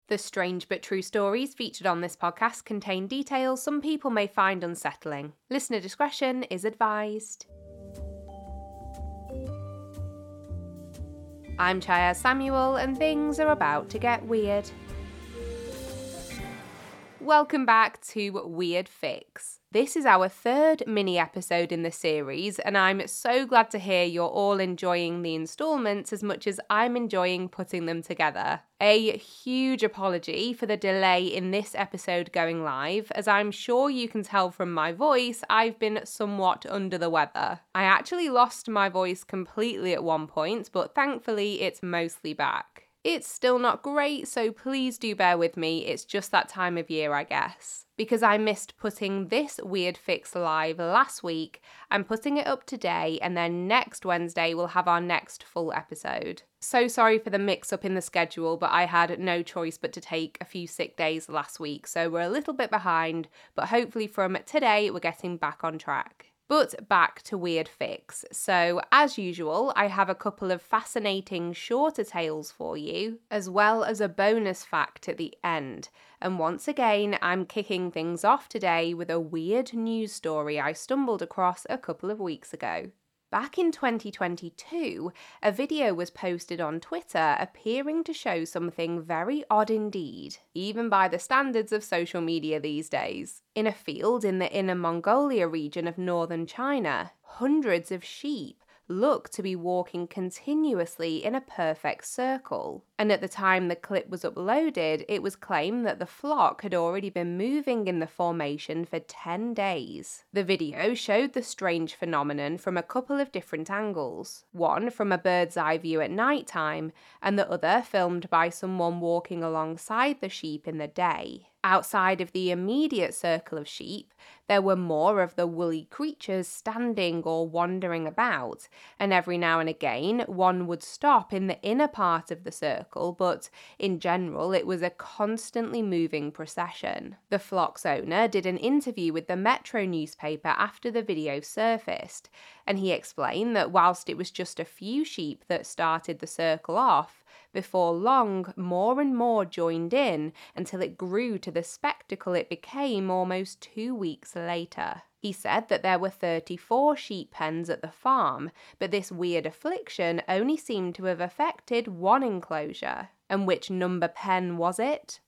The strange but true stories featured on this podcast contain details some people may find unsettling. Listener discretion is advised. I'm Chaya Samuel, and things are about to get weird. Welcome back to Weird Fix. This is our third mini episode in the series, and I'm so glad to hear you're all enjoying the installments as much as I'm enjoying putting them together. A huge apology for the delay in this episode going live. As I'm sure you can tell from my voice, I've been somewhat under the weather. I actually lost my voice completely at one point, but thankfully it's mostly back. It's still not great, so please do bear with me. It's just that time of year, I guess. Because I missed putting this Weird Fix live last week, I'm putting it up today, and then next Wednesday we'll have our next full episode. So sorry for the mix-up in the schedule, but I had no choice but to take a few sick days last week, so we're a little bit behind, but hopefully from today we're getting back on track. But back to Weird Fix. So, as usual, I have a couple of fascinating shorter tales for you, as well as a bonus fact at the end. And once again, I'm kicking things off today with a weird news story I stumbled across a couple of weeks ago. Back in 2022, a video was posted on Twitter appearing to show something very odd indeed, even by the standards of social media these days. In a field in the Inner Mongolia region of northern China, hundreds of sheep look to be walking continuously in a perfect circle. And at the time the clip was uploaded, it was claimed that the flock had already been moving in the formation for 10 days. The video showed the strange phenomenon from a couple of different angles. One from a bird's eye view at night time, and the other filmed by someone walking alongside the sheep in the day. Outside of the immediate circle of sheep, there were more of the woolly creatures standing or wandering about, and every now and again one would stop in the inner part of the circle, but in general it was a constantly moving procession. The flock's owner did an interview with the Metro newspaper after the video surfaced, and he explained that whilst it was just a few sheep that started the circle off, before long, more and more joined in until it grew to the spectacle it became almost 2 weeks later. He said that there were 34 sheep pens at the farm, but this weird affliction only seemed to have affected one enclosure. And which number pen was it?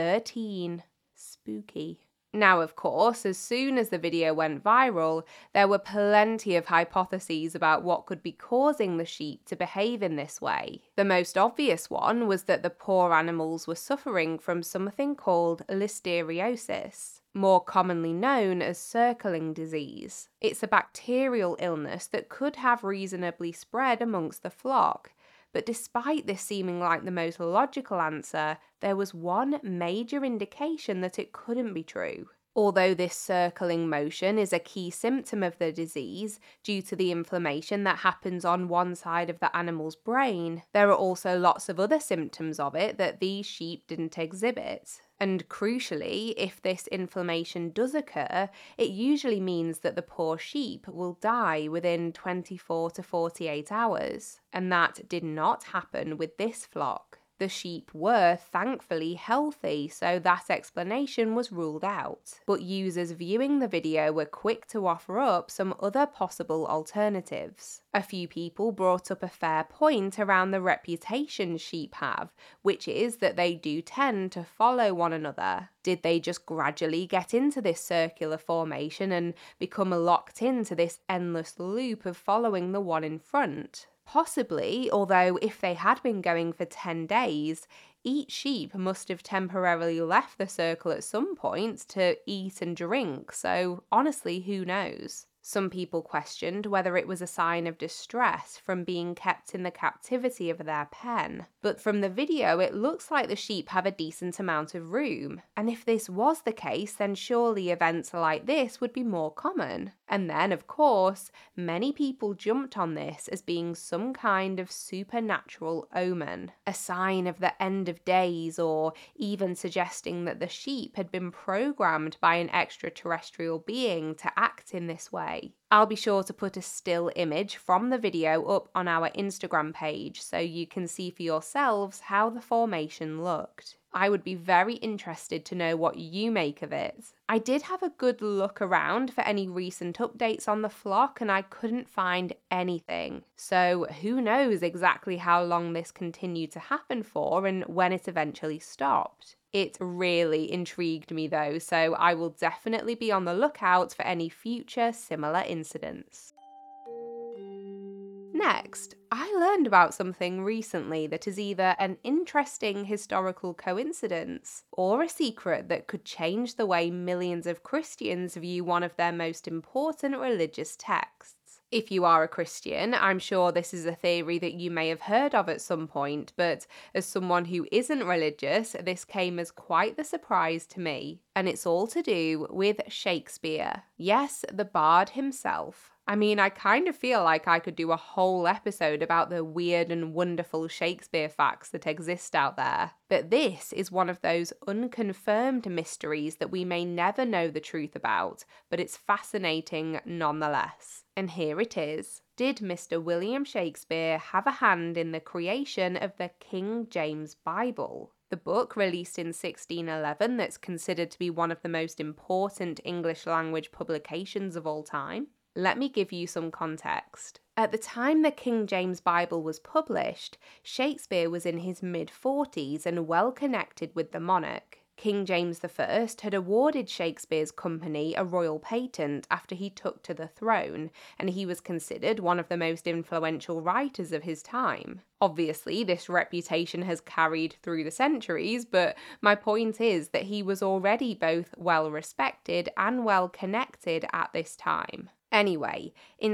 13. Spooky. Now, of course, as soon as the video went viral, there were plenty of hypotheses about what could be causing the sheep to behave in this way. The most obvious one was that the poor animals were suffering from something called listeriosis, more commonly known as circling disease. It's a bacterial illness that could have reasonably spread amongst the flock. But despite this seeming like the most logical answer, there was one major indication that it couldn't be true. Although this circling motion is a key symptom of the disease due to the inflammation that happens on one side of the animal's brain, there are also lots of other symptoms of it that these sheep didn't exhibit. And crucially, if this inflammation does occur, it usually means that the poor sheep will die within 24 to 48 hours. And that did not happen with this flock. The sheep were thankfully healthy, so that explanation was ruled out. But users viewing the video were quick to offer up some other possible alternatives. A few people brought up a fair point around the reputation sheep have, which is that they do tend to follow one another. Did they just gradually get into this circular formation and become locked into this endless loop of following the one in front? Possibly, although if they had been going for 10 days, each sheep must have temporarily left the circle at some point to eat and drink, so honestly, who knows? Some people questioned whether it was a sign of distress from being kept in the captivity of their pen. But from the video, it looks like the sheep have a decent amount of room. And if this was the case, then surely events like this would be more common. And then, of course, many people jumped on this as being some kind of supernatural omen, a sign of the end of days, or even suggesting that the sheep had been programmed by an extraterrestrial being to act in this way. I'll be sure to put a still image from the video up on our Instagram page so you can see for yourselves how the formation looked. I would be very interested to know what you make of it. I did have a good look around for any recent updates on the flock and I couldn't find anything. So who knows exactly how long this continued to happen for and when it eventually stopped. It really intrigued me though, so I will definitely be on the lookout for any future similar incidents. Next, I learned about something recently that is either an interesting historical coincidence or a secret that could change the way millions of Christians view one of their most important religious texts. If you are a Christian, I'm sure this is a theory that you may have heard of at some point, but as someone who isn't religious, this came as quite the surprise to me. And it's all to do with Shakespeare. Yes, the bard himself. I mean, I kind of feel like I could do a whole episode about the weird and wonderful Shakespeare facts that exist out there. But this is one of those unconfirmed mysteries that we may never know the truth about, but it's fascinating nonetheless. And here it is. Did Mr. William Shakespeare have a hand in the creation of the King James Bible? The book, released in 1611, that's considered to be one of the most important English language publications of all time? Let me give you some context. At the time the King James Bible was published, Shakespeare was in his mid-40s and well connected with the monarch. King James I had awarded Shakespeare's company a royal patent after he took to the throne, and he was considered one of the most influential writers of his time. Obviously, this reputation has carried through the centuries, but my point is that he was already both well respected and well connected at this time. Anyway, in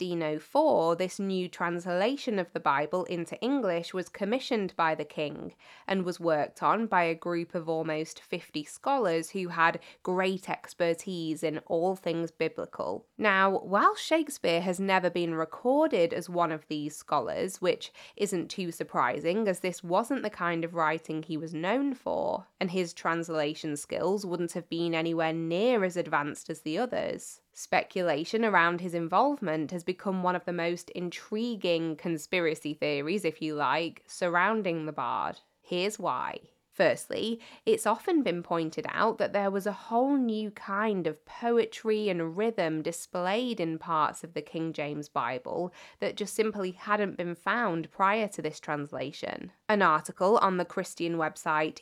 1604, this new translation of the Bible into English was commissioned by the king and was worked on by a group of almost 50 scholars who had great expertise in all things biblical. Now, while Shakespeare has never been recorded as one of these scholars, which isn't too surprising as this wasn't the kind of writing he was known for, and his translation skills wouldn't have been anywhere near as advanced as the others, speculation around his involvement has become one of the most intriguing conspiracy theories, if you like, surrounding the bard. Here's why. Firstly, it's often been pointed out that there was a whole new kind of poetry and rhythm displayed in parts of the King James Bible that just simply hadn't been found prior to this translation. An article on the Christian website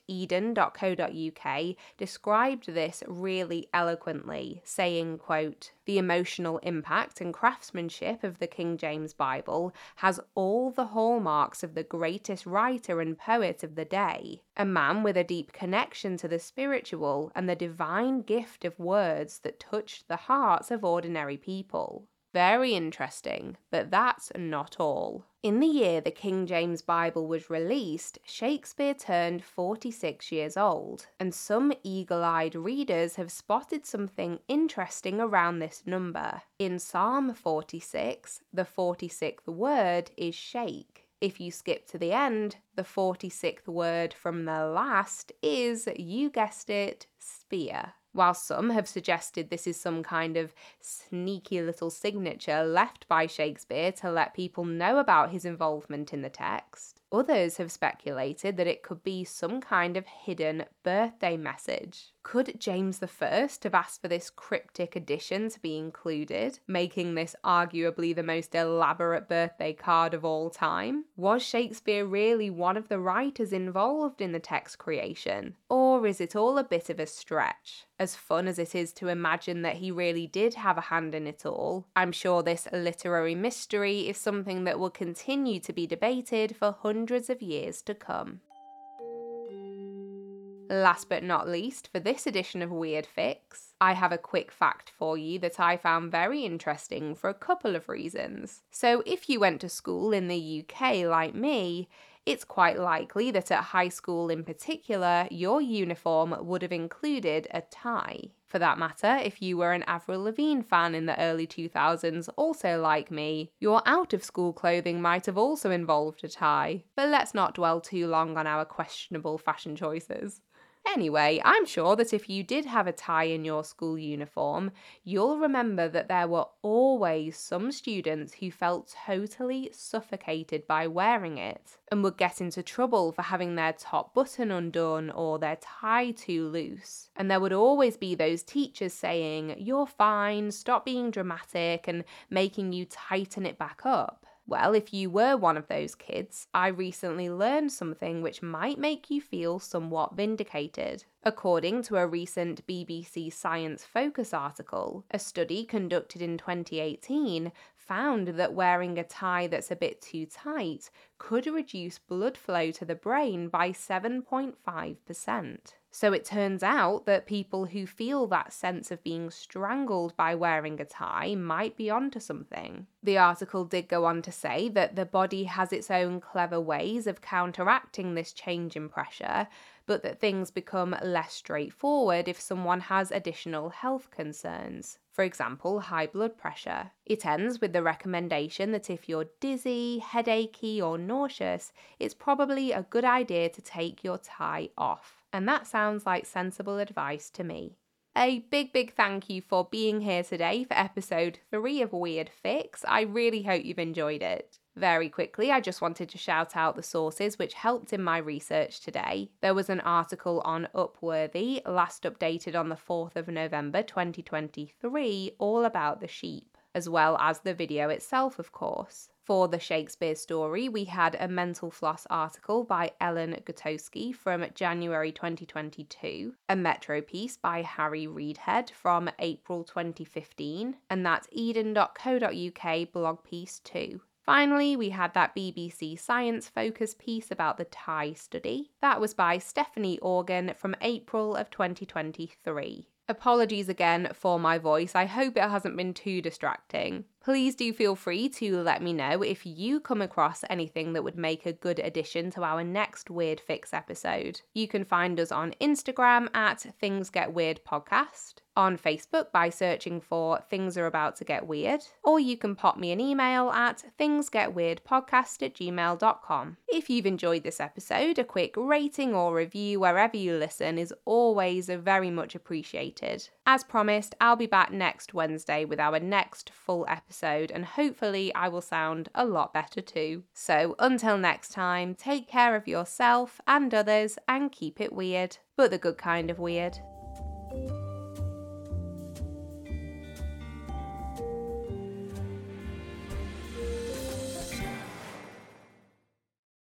eden.co.uk described this really eloquently, saying, quote, "The emotional impact and craftsmanship of the King James Bible has all the hallmarks of the greatest writer and poet of the day, a man with a deep connection to the spiritual and the divine gift of words that touched the hearts of ordinary people." Very interesting, but that's not all. In the year the King James Bible was released, Shakespeare turned 46 years old, and some eagle-eyed readers have spotted something interesting around this number. In Psalm 46, the 46th word is shake. If you skip to the end, the 46th word from the last is, you guessed it, spear. While some have suggested this is some kind of sneaky little signature left by Shakespeare to let people know about his involvement in the text, others have speculated that it could be some kind of hidden birthday message. Could James I have asked for this cryptic addition to be included, making this arguably the most elaborate birthday card of all time? Was Shakespeare really one of the writers involved in the text creation? Or is it all a bit of a stretch? As fun as it is to imagine that he really did have a hand in it all, I'm sure this literary mystery is something that will continue to be debated for hundreds of years to come. Last but not least, for this edition of Weird Fix, I have a quick fact for you that I found very interesting for a couple of reasons. So if you went to school in the UK like me, it's quite likely that at high school in particular, your uniform would have included a tie. For that matter, if you were an Avril Lavigne fan in the early 2000s, also like me, your out-of-school clothing might have also involved a tie. But let's not dwell too long on our questionable fashion choices. Anyway, I'm sure that if you did have a tie in your school uniform, you'll remember that there were always some students who felt totally suffocated by wearing it and would get into trouble for having their top button undone or their tie too loose. And there would always be those teachers saying, "You're fine, stop being dramatic," and making you tighten it back up. Well, if you were one of those kids, I recently learned something which might make you feel somewhat vindicated. According to a recent BBC Science Focus article, a study conducted in 2018 found that wearing a tie that's a bit too tight could reduce blood flow to the brain by 7.5%. So it turns out that people who feel that sense of being strangled by wearing a tie might be onto something. The article did go on to say that the body has its own clever ways of counteracting this change in pressure, but that things become less straightforward if someone has additional health concerns. For example, high blood pressure. It ends with the recommendation that if you're dizzy, headachy, or nauseous, it's probably a good idea to take your tie off. And that sounds like sensible advice to me. A big thank you for being here today for episode 3 of Weird Fix. I really hope you've enjoyed it. Very quickly, I just wanted to shout out the sources which helped in my research today. There was an article on Upworthy, last updated on the 4th of November 2023, all about the sheep, as well as the video itself, of course. For the Shakespeare story, we had a Mental Floss article by Ellen Gutowski from January 2022, a Metro piece by Harry Reedhead from April 2015, and that's eden.co.uk blog piece too. Finally, we had that BBC Science Focus piece about the tie study. That was by Stephanie Organ from April of 2023. Apologies again for my voice. I hope it hasn't been too distracting. Please do feel free to let me know if you come across anything that would make a good addition to our next Weird Fix episode. You can find us on Instagram at Things Get Weird Podcast, on Facebook by searching for Things Are About to Get Weird, or you can pop me an email at thingsgetweirdpodcast@gmail.com. If you've enjoyed this episode, a quick rating or review wherever you listen is always very much appreciated. As promised, I'll be back next Wednesday with our next full episode, and hopefully I will sound a lot better too. So until next time, take care of yourself and others and keep it weird, but the good kind of weird.